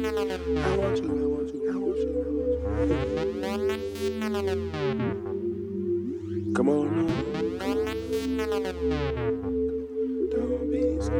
Come on now. Don't be so.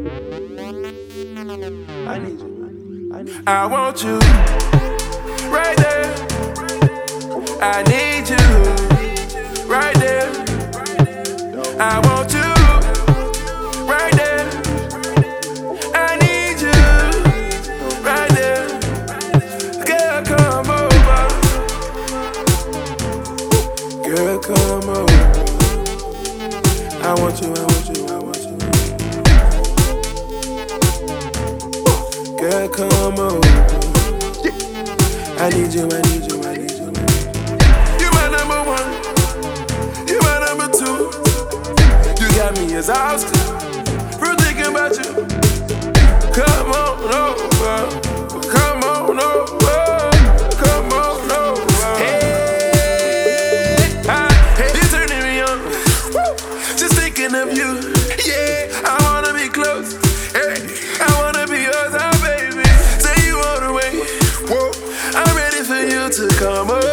I need you. I want you right there. I need you right there. I want you right there. I need you right there. Girl, come over. Girl, come over. I want you. Girl, come over. I need you. You my number one. You my number two. You got me exhausted from thinking about you. Come on over. Come on over. Come on over. Hey, you're turning me on. Just thinking of you. Yeah, I wanna be close. Hey, I wanna be yours, oh baby. Say you on the way. Whoa, I'm ready for you to come over.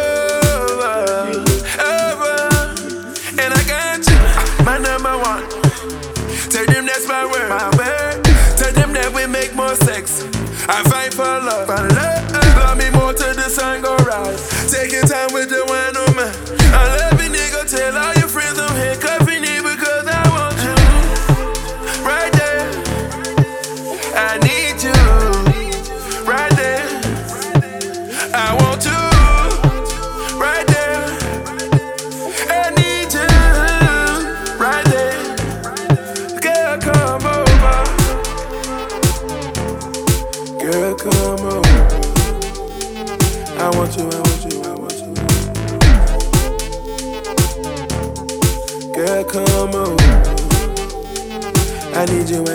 And I got you, my number one. Tell them that's my word. Tell them that we make more sex. I fight for love. Love me more till the sun go rise. Taking time with the one on man. I love you, nigga. Tell all your friends I'm handcuffing you because I want you right there. I need you right there. I want you right there. I need you right there. Girl, come over. Girl, come over. I want you. Girl, come over. I need you.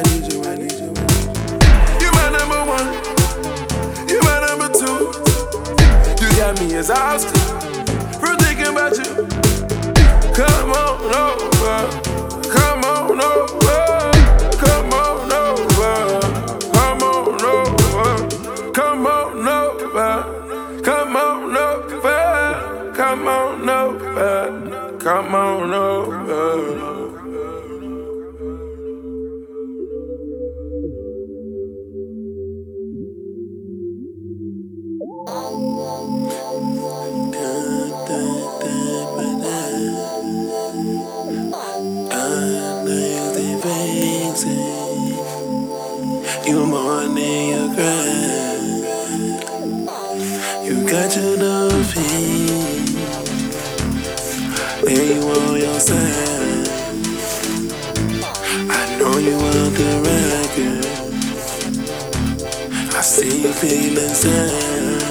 You my number one. You my number two. You got me exhausted from thinking about you. Come on over. Come on over. Come on over. Come on over. Come on over. Come on over. Come on over. Come on over. You more than you cry. You got your love here. There you on your side. I know you want the record. I see you feeling sad.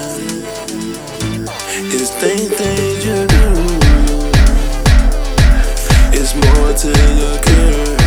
It's things you do. It's more to your girl.